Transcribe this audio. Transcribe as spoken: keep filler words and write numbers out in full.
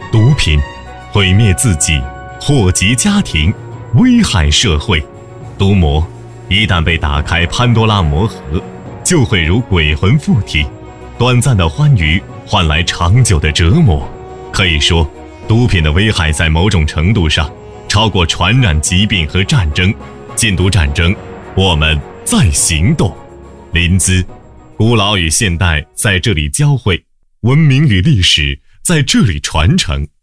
毒品毁灭自己，祸及家庭，危害社会。毒魔一旦被打开潘多拉魔盒，就会如鬼魂附体，短暂的欢愉换来长久的折磨。可以说，毒品的危害在某种程度上超过传染疾病和战争。禁毒战争，我们在行动。临淄，古老与现代在这里交汇，文明与历史在这里传承。